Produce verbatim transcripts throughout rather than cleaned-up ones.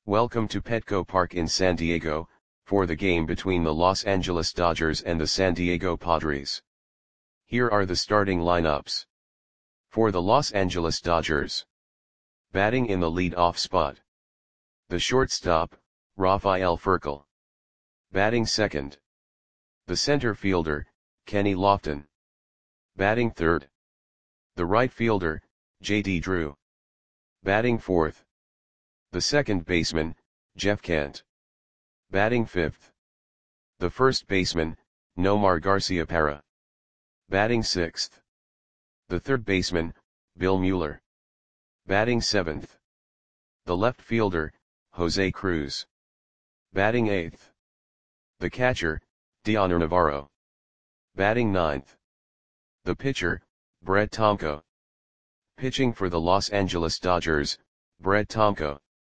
Welcome to Petco Park in San Diego, for the game between the Los Angeles Dodgers and the San Diego Padres. Here are the starting lineups. For the Los Angeles Dodgers. Batting in the lead-off spot. The shortstop, Rafael Furcal. Batting second. The center fielder, Kenny Lofton. Batting third. The right fielder, J D Drew. Batting fourth. The second baseman, Jeff Kent. Batting fifth. The first baseman, Nomar Garciaparra. Batting sixth. The third baseman, Bill Mueller. Batting seventh. The left fielder, Jose Cruz. Batting eighth. The catcher, Dioner Navarro. Batting ninth. The pitcher, Brett Tomko. Pitching for the Los Angeles Dodgers, Brett Tomko.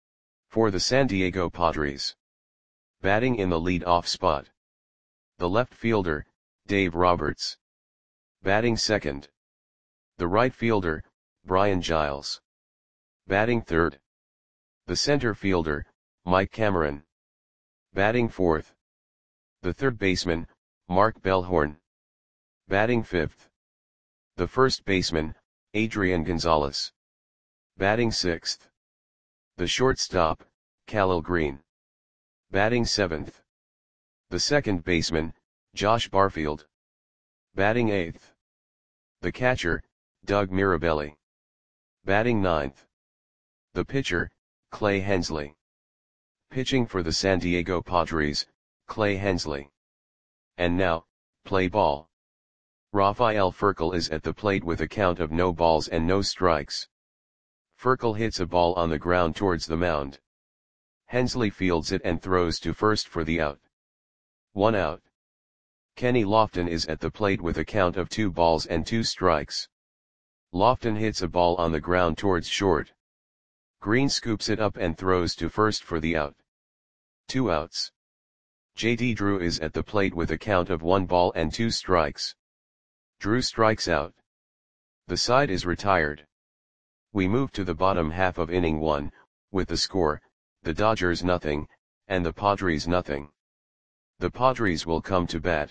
For the San Diego Padres. Batting in the lead-off spot. The left fielder, Dave Roberts. Batting second. The right fielder, Brian Giles. Batting third. The center fielder, Mike Cameron. Batting fourth. The third baseman, Mark Bellhorn. Batting fifth. The first baseman, Adrian Gonzalez. Batting sixth. The shortstop, Khalil Green. Batting seventh. The second baseman, Josh Barfield. Batting eighth. The catcher, Doug Mirabelli. Batting ninth. The pitcher, Clay Hensley. Pitching for the San Diego Padres, Clay Hensley. And now, play ball. Rafael Furcal is at the plate with a count of no balls and no strikes. Furcal hits a ball on the ground towards the mound. Hensley fields it and throws to first for the out. One out. Kenny Lofton is at the plate with a count of two balls and two strikes. Lofton hits a ball on the ground towards short. Green scoops it up and throws to first for the out. Two outs. J D Drew is at the plate with a count of one ball and two strikes. Drew strikes out. The side is retired. We move to the bottom half of inning one, with the score, the Dodgers nothing, and the Padres nothing. The Padres will come to bat.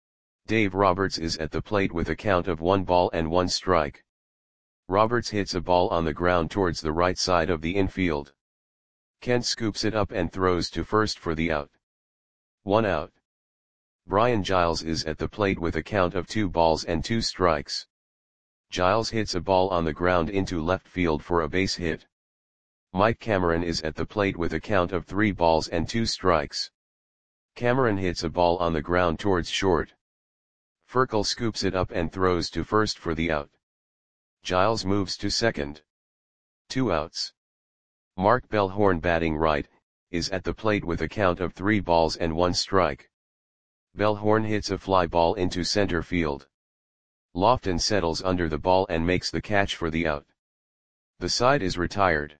Dave Roberts is at the plate with a count of one ball and one strike. Roberts hits a ball on the ground towards the right side of the infield. Kent scoops it up and throws to first for the out. One out. Brian Giles is at the plate with a count of two balls and two strikes. Giles hits a ball on the ground into left field for a base hit. Mike Cameron is at the plate with a count of three balls and two strikes. Cameron hits a ball on the ground towards short. Furcal scoops it up and throws to first for the out. Giles moves to second. Two outs. Mark Bellhorn, batting right, is at the plate with a count of three balls and one strike. Bellhorn hits a fly ball into center field. Lofton settles under the ball and makes the catch for the out. The side is retired.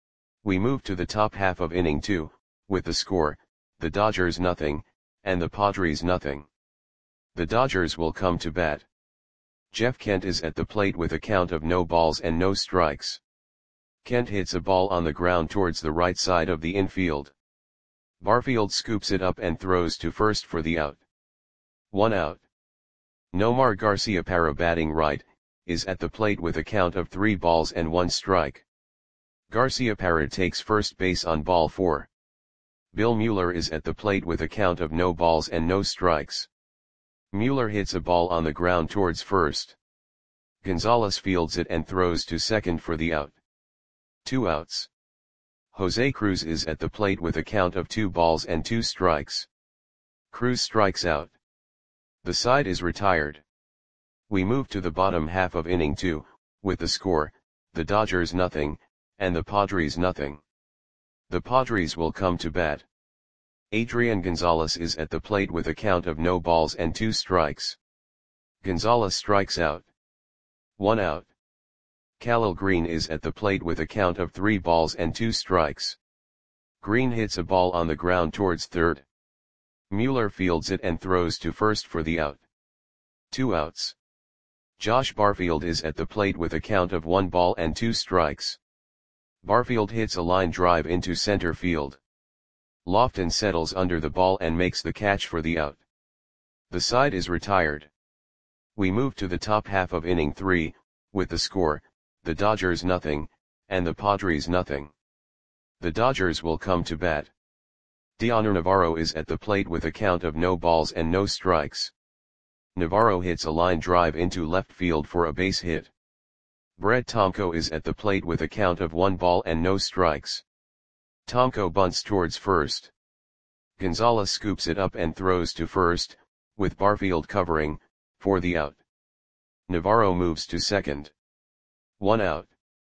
We move to the top half of inning two, with the score, the Dodgers nothing, and the Padres nothing. The Dodgers will come to bat. Jeff Kent is at the plate with a count of no balls and no strikes. Kent hits a ball on the ground towards the right side of the infield. Barfield scoops it up and throws to first for the out. One out. Nomar Garciaparra, batting right, is at the plate with a count of three balls and one strike. Garciaparra takes first base on ball four. Bill Mueller is at the plate with a count of no balls and no strikes. Mueller hits a ball on the ground towards first. Gonzalez fields it and throws to second for the out. Two outs. Jose Cruz is at the plate with a count of two balls and two strikes. Cruz strikes out. The side is retired. We move to the bottom half of inning two, with the score, the Dodgers nothing, and the Padres nothing. The Padres will come to bat. Adrian Gonzalez is at the plate with a count of no balls and two strikes. Gonzalez strikes out. One out. Khalil Green is at the plate with a count of three balls and two strikes. Green hits a ball on the ground towards third. Mueller fields it and throws to first for the out. Two outs. Josh Barfield is at the plate with a count of one ball and two strikes. Barfield hits a line drive into center field. Lofton settles under the ball and makes the catch for the out. The side is retired. We move to the top half of inning three, with the score, the Dodgers nothing, and the Padres nothing. The Dodgers will come to bat. Dioner Navarro is at the plate with a count of no balls and no strikes. Navarro hits a line drive into left field for a base hit. Brett Tomko is at the plate with a count of one ball and no strikes. Tomko bunts towards first. Gonzalez scoops it up and throws to first, with Barfield covering, for the out. Navarro moves to second. One out.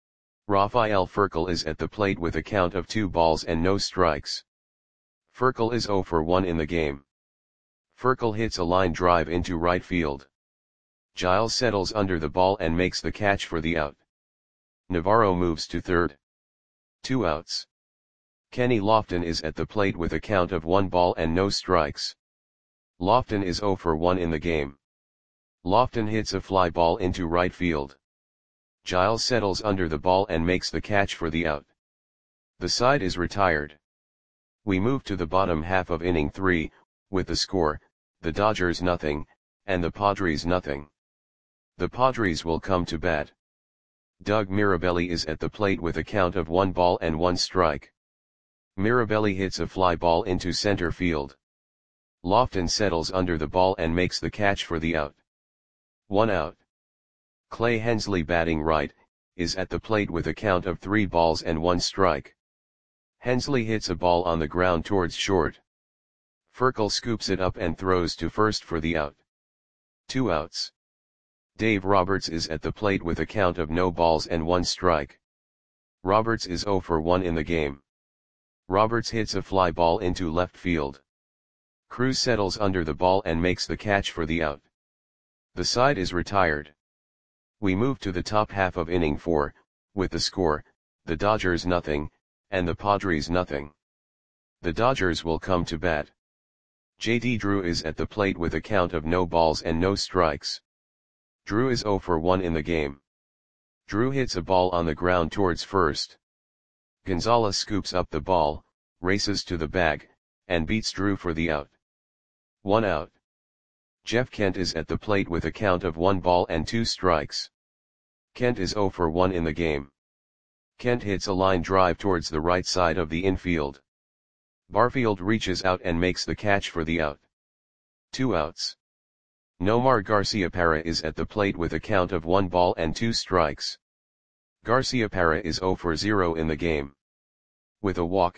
Rafael Furcal is at the plate with a count of two balls and no strikes. Furcal is zero for one in the game. Furcal hits a line drive into right field. Giles settles under the ball and makes the catch for the out. Navarro moves to third. Two outs. Kenny Lofton is at the plate with a count of one ball and no strikes. Lofton is zero for one in the game. Lofton hits a fly ball into right field. Giles settles under the ball and makes the catch for the out. The side is retired. We move to the bottom half of inning three, with the score, the Dodgers nothing, and the Padres nothing. The Padres will come to bat. Doug Mirabelli is at the plate with a count of one ball and one strike. Mirabelli hits a fly ball into center field. Lofton settles under the ball and makes the catch for the out. One out. Clay Hensley, batting right, is at the plate with a count of three balls and one strike. Hensley hits a ball on the ground towards short. Furcal scoops it up and throws to first for the out. Two outs. Dave Roberts is at the plate with a count of no balls and one strike. Roberts is zero for one in the game. Roberts hits a fly ball into left field. Cruz settles under the ball and makes the catch for the out. The side is retired. We move to the top half of inning four, with the score, the Dodgers nothing, and the Padres nothing. The Dodgers will come to bat. J D Drew is at the plate with a count of no balls and no strikes. Drew is zero for one in the game. Drew hits a ball on the ground towards first. Gonzalez scoops up the ball, races to the bag, and beats Drew for the out. One out. Jeff Kent is at the plate with a count of one ball and two strikes. Kent is zero for one in the game. Kent hits a line drive towards the right side of the infield. Barfield reaches out and makes the catch for the out. Two outs. Nomar Garciaparra is at the plate with a count of one ball and two strikes. Garciaparra is zero for zero in the game. With a walk.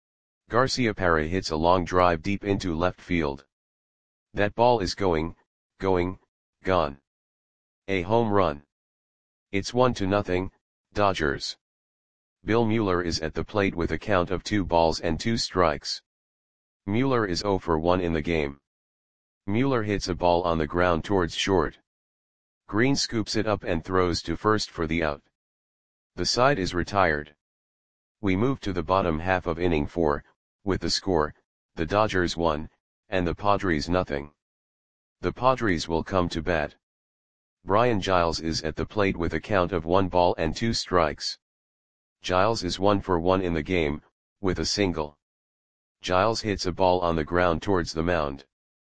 Garciaparra hits a long drive deep into left field. That ball is going, going, gone. A home run. It's one to nothing, Dodgers. Bill Mueller is at the plate with a count of two balls and two strikes. Mueller is zero for one in the game. Mueller hits a ball on the ground towards short. Green scoops it up and throws to first for the out. The side is retired. We move to the bottom half of inning four, with the score, the Dodgers one, and the Padres nothing. The Padres will come to bat. Brian Giles is at the plate with a count of one ball and two strikes. Giles is one for one in the game, with a single. Giles hits a ball on the ground towards the mound.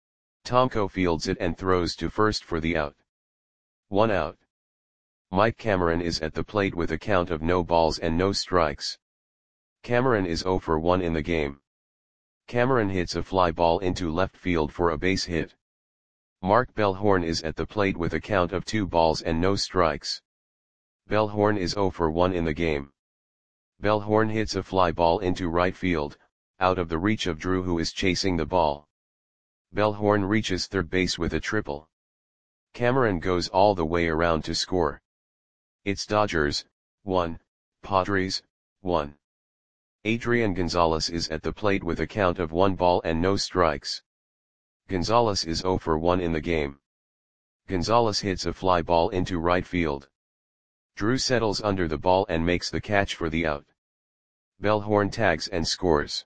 Tomko fields it and throws to first for the out. One out. Mike Cameron is at the plate with a count of no balls and no strikes. Cameron is zero for one in the game. Cameron hits a fly ball into left field for a base hit. Mark Bellhorn is at the plate with a count of two balls and no strikes. Bellhorn is zero for one in the game. Bellhorn hits a fly ball into right field, out of the reach of Drew, who is chasing the ball. Bellhorn reaches third base with a triple. Cameron goes all the way around to score. It's Dodgers, one, Padres, one. Adrian Gonzalez is at the plate with a count of one ball and no strikes. Gonzalez is zero for one in the game. Gonzalez hits a fly ball into right field. Drew settles under the ball and makes the catch for the out. Bellhorn tags and scores.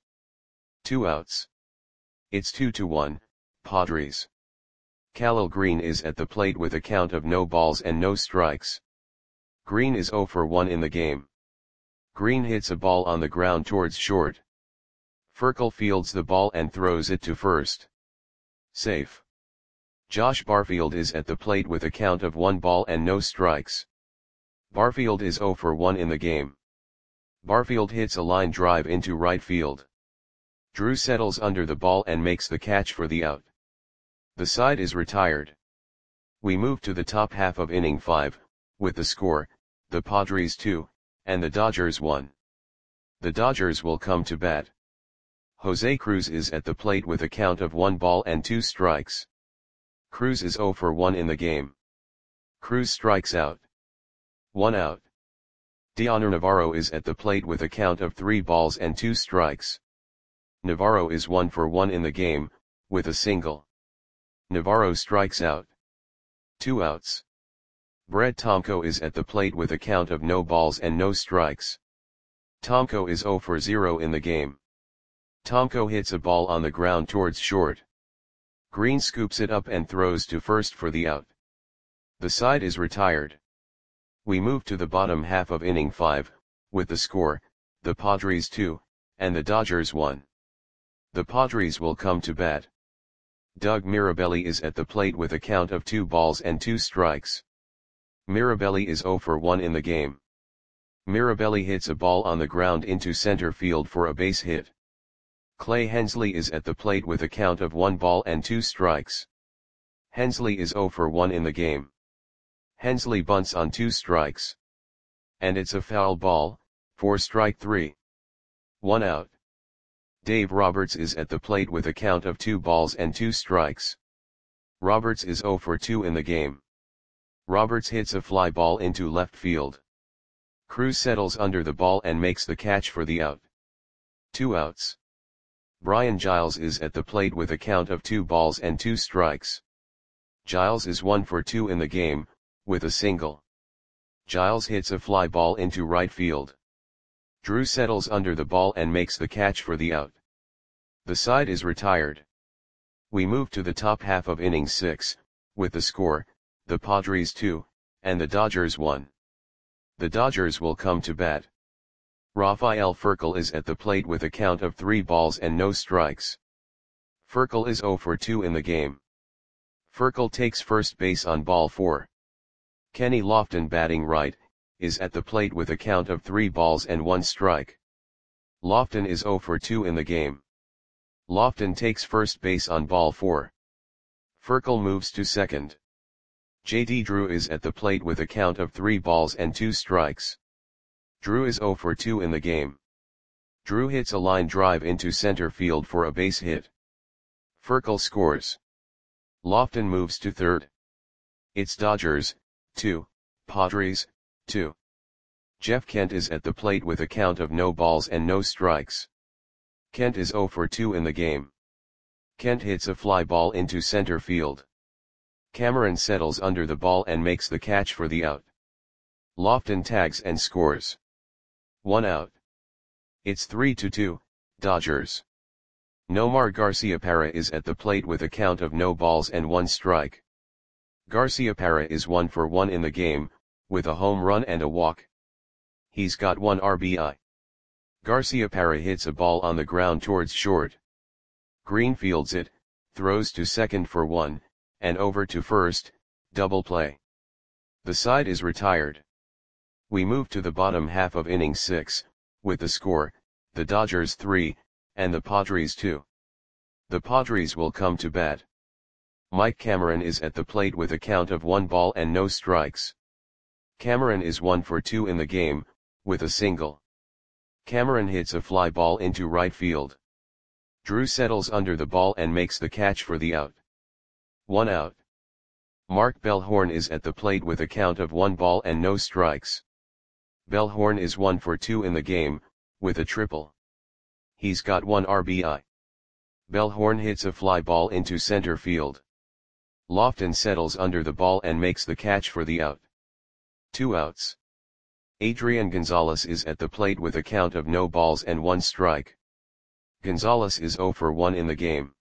Two outs. It's two to one, Padres. Khalil Green is at the plate with a count of no balls and no strikes. Green is zero for one in the game. Green hits a ball on the ground towards short. Furkel fields the ball and throws it to first. Safe. Josh Barfield is at the plate with a count of one ball and no strikes. Barfield is zero for one in the game. Barfield hits a line drive into right field. Drew settles under the ball and makes the catch for the out. The side is retired. We move to the top half of inning five, with the score, the Padres two, and the Dodgers one. The Dodgers will come to bat. Jose Cruz is at the plate with a count of one ball and two strikes. Cruz is zero for one in the game. Cruz strikes out. One out. Dioner Navarro is at the plate with a count of three balls and two strikes. Navarro is one for one in the game, with a single. Navarro strikes out. Two outs. Brett Tomko is at the plate with a count of no balls and no strikes. Tomko is zero for zero in the game. Tomko hits a ball on the ground towards short. Green scoops it up and throws to first for the out. The side is retired. We move to the bottom half of inning five, with the score, the Padres two, and the Dodgers one. The Padres will come to bat. Doug Mirabelli is at the plate with a count of two balls and two strikes. Mirabelli is zero for one in the game. Mirabelli hits a ball on the ground into center field for a base hit. Clay Hensley is at the plate with a count of one ball and two strikes. Hensley is zero for one in the game. Hensley bunts on two strikes. And it's a foul ball, for strike three. One out. Dave Roberts is at the plate with a count of two balls and two strikes. Roberts is zero for two in the game. Roberts hits a fly ball into left field. Cruz settles under the ball and makes the catch for the out. Two outs. Brian Giles is at the plate with a count of two balls and two strikes. Giles is one for two in the game, with a single. Giles hits a fly ball into right field. Drew settles under the ball and makes the catch for the out. The side is retired. We move to the top half of inning six, with the score, the Padres two, and the Dodgers one. The Dodgers will come to bat. Rafael Furkel is at the plate with a count of three balls and no strikes. Furkel is zero for two in the game. Furkel takes first base on ball four. Kenny Lofton, batting right, is at the plate with a count of three balls and one strike. Lofton is zero for two in the game. Lofton takes first base on ball four. Furkel moves to second. J D Drew is at the plate with a count of three balls and two strikes. Drew is zero for two in the game. Drew hits a line drive into center field for a base hit. Furkel scores. Lofton moves to third. It's Dodgers, two, Padres, two. Jeff Kent is at the plate with a count of no balls and no strikes. Kent is zero for two in the game. Kent hits a fly ball into center field. Cameron settles under the ball and makes the catch for the out. Lofton tags and scores. One out. It's three to two, Dodgers. Nomar Garciaparra is at the plate with a count of no balls and one strike. Garciaparra is one for one in the game, with a home run and a walk. He's got one R B I. Garciaparra hits a ball on the ground towards short. Green fields it, throws to second for one, and over to first, double play. The side is retired. We move to the bottom half of inning six, with the score, the Dodgers three, and the Padres two. The Padres will come to bat. Mike Cameron is at the plate with a count of one ball and no strikes. Cameron is one for two in the game, with a single. Cameron hits a fly ball into right field. Drew settles under the ball and makes the catch for the out. One out. Mark Bellhorn is at the plate with a count of one ball and no strikes. Bellhorn is one for two in the game, with a triple. He's got one R B I. Bellhorn hits a fly ball into center field. Lofton settles under the ball and makes the catch for the out. Two outs. Adrian Gonzalez is at the plate with a count of no balls and one strike. Gonzalez is zero for one in the game.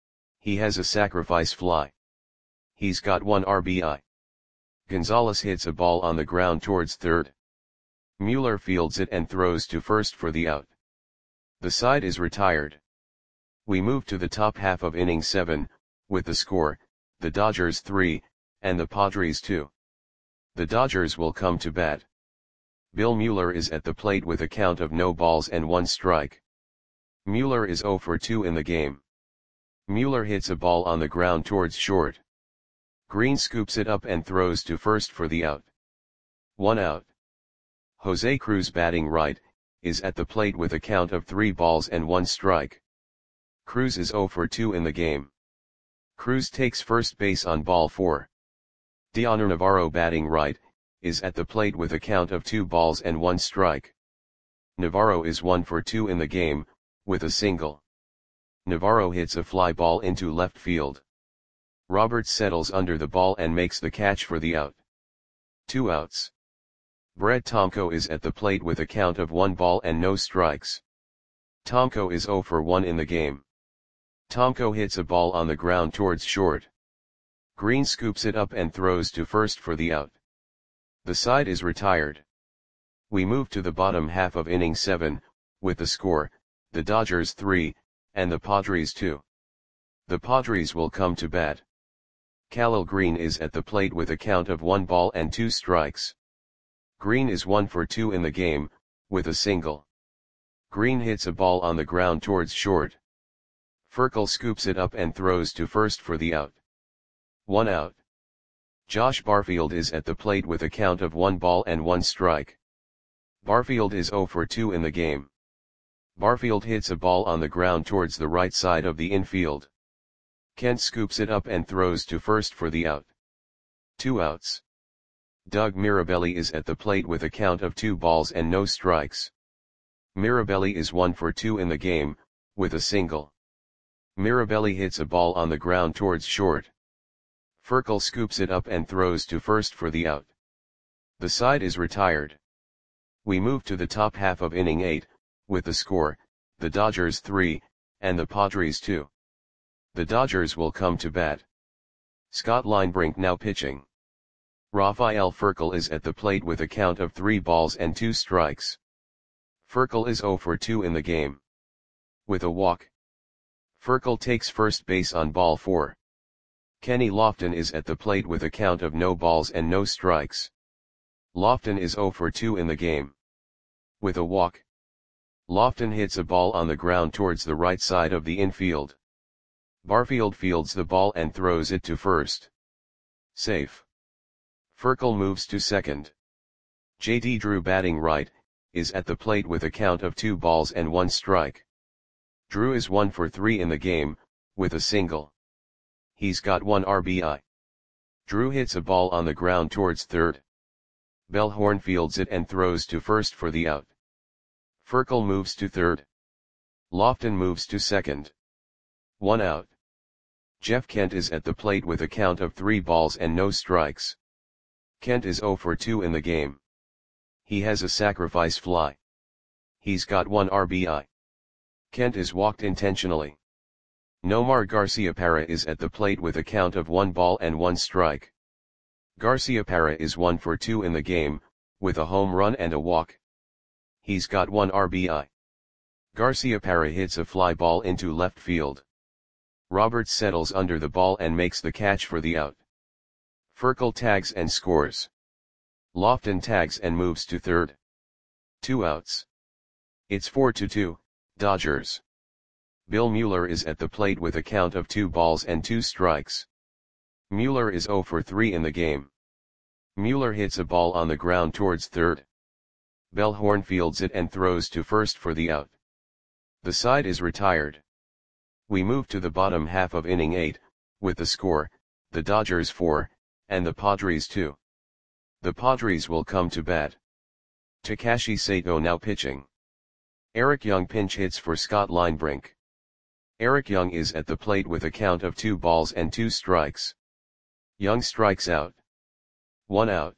He has a sacrifice fly. He's got one R B I. Gonzalez hits a ball on the ground towards third. Mueller fields it and throws to first for the out. The side is retired. We move to the top half of inning seven, with the score, the Dodgers three, and the Padres two. The Dodgers will come to bat. Bill Mueller is at the plate with a count of no balls and one strike. Mueller is oh for two in the game. Mueller hits a ball on the ground towards short. Green scoops it up and throws to first for the out. One out. Jose Cruz, batting right, is at the plate with a count of three balls and one strike. Cruz is oh for two in the game. Cruz takes first base on ball four. Dioner Navarro, batting right, is at the plate with a count of two balls and one strike. Navarro is one for two in the game, with a single. Navarro hits a fly ball into left field. Roberts settles under the ball and makes the catch for the out. Two outs. Brett Tomko is at the plate with a count of one ball and no strikes. Tomko is oh for one in the game. Tomko hits a ball on the ground towards short. Green scoops it up and throws to first for the out. The side is retired. We move to the bottom half of inning seven, with the score, the Dodgers three, and the Padres two. The Padres will come to bat. Khalil Green is at the plate with a count of one ball and two strikes. Green is one for two in the game, with a single. Green hits a ball on the ground towards short. Furkel scoops it up and throws to first for the out. One out. Josh Barfield is at the plate with a count of one ball and one strike. Barfield is oh for two in the game. Barfield hits a ball on the ground towards the right side of the infield. Kent scoops it up and throws to first for the out. Two outs. Doug Mirabelli is at the plate with a count of two balls and no strikes. Mirabelli is one for two in the game, with a single. Mirabelli hits a ball on the ground towards short. Furkel scoops it up and throws to first for the out. The side is retired. We move to the top half of inning eight, with the score, the Dodgers three, and the Padres two. The Dodgers will come to bat. Scott Linebrink now pitching. Rafael Furkel is at the plate with a count of three balls and two strikes. Furkel is oh for two in the game. With a walk. Furkel takes first base on ball four. Kenny Lofton is at the plate with a count of no balls and no strikes. Lofton is oh for two in the game. With a walk. Lofton hits a ball on the ground towards the right side of the infield. Barfield fields the ball and throws it to first. Safe. Furkel moves to second. J D Drew, batting right, is at the plate with a count of two balls and one strike. Drew is one for three in the game, with a single. He's got one R B I. Drew hits a ball on the ground towards third. Bellhorn fields it and throws to first for the out. Furkel moves to third. Lofton moves to second. One out. Jeff Kent is at the plate with a count of three balls and no strikes. Kent is oh for two in the game. He has a sacrifice fly. He's got one R B I. Kent is walked intentionally. Nomar Garciaparra is at the plate with a count of one ball and one strike. Garciaparra is one for two in the game, with a home run and a walk. He's got one R B I. Garciaparra hits a fly ball into left field. Roberts settles under the ball and makes the catch for the out. Furkel tags and scores. Lofton tags and moves to third. Two outs. It's four to two, Dodgers. Bill Mueller is at the plate with a count of two balls and two strikes. Mueller is oh for three in the game. Mueller hits a ball on the ground towards third. Bellhorn fields it and throws to first for the out. The side is retired. We move to the bottom half of inning eight, with the score, the Dodgers four, and the Padres two. The Padres will come to bat. Takashi Sato now pitching. Eric Young pinch hits for Scott Linebrink. Eric Young is at the plate with a count of two balls and two strikes. Young strikes out. One out.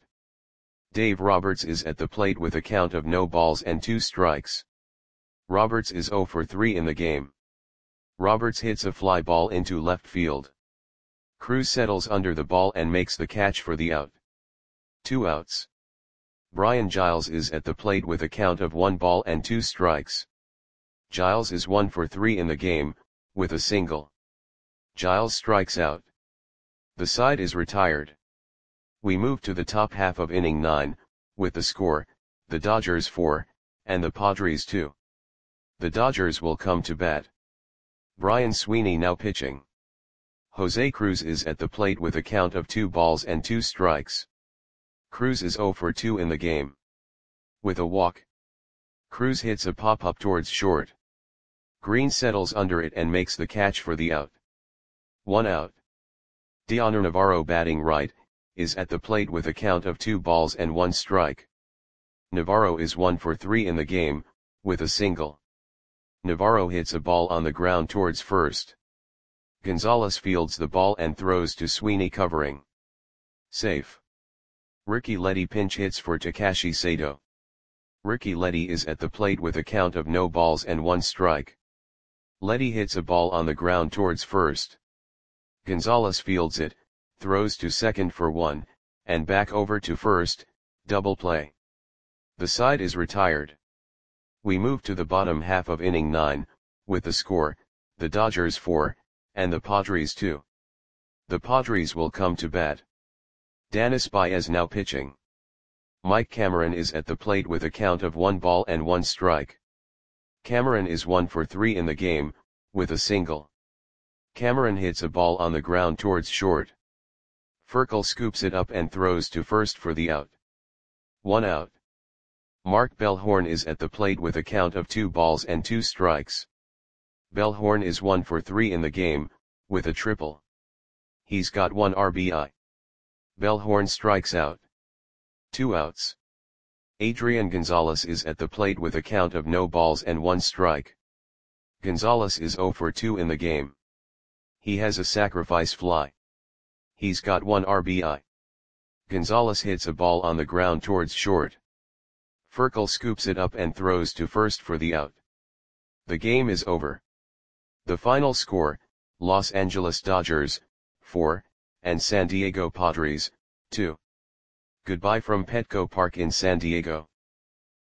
Dave Roberts is at the plate with a count of no balls and two strikes. Roberts is oh for three in the game. Roberts hits a fly ball into left field. Cruz settles under the ball and makes the catch for the out. Two outs. Brian Giles is at the plate with a count of one ball and two strikes. Giles is one for three in the game, with a single. Giles strikes out. The side is retired. We move to the top half of inning nine, with the score, the Dodgers four, and the Padres two. The Dodgers will come to bat. Brian Sweeney now pitching. Jose Cruz is at the plate with a count of two balls and two strikes. Cruz is zero for two in the game. With a walk. Cruz hits a pop-up towards short. Green settles under it and makes the catch for the out. One out. Dioner Navarro batting right, is at the plate with a count of two balls and one strike. Navarro is one for three in the game, with a single. Navarro hits a ball on the ground towards first. Gonzalez fields the ball and throws to Sweeney covering. Safe. Ricky Leddy pinch hits for Takashi Sato. Ricky Leddy is at the plate with a count of no balls and one strike. Leddy hits a ball on the ground towards first. Gonzalez fields it, throws to second for one, and back over to first, double play. The side is retired. We move to the bottom half of inning nine, with the score, the Dodgers four, and the Padres two. The Padres will come to bat. Danis Baez now pitching. Mike Cameron is at the plate with a count of one ball and one strike. Cameron is one for three in the game, with a single. Cameron hits a ball on the ground towards short. Furkel scoops it up and throws to first for the out. One out. Mark Bellhorn is at the plate with a count of two balls and two strikes. Bellhorn is one for three in the game, with a triple. He's got one R B I. Bellhorn strikes out. Two outs. Adrian Gonzalez is at the plate with a count of no balls and one strike. Gonzalez is zero for two in the game. He has a sacrifice fly. He's got one R B I. Gonzalez hits a ball on the ground towards short. Furkel scoops it up and throws to first for the out. The game is over. The final score, Los Angeles Dodgers, four, and San Diego Padres, two. Goodbye from Petco Park in San Diego.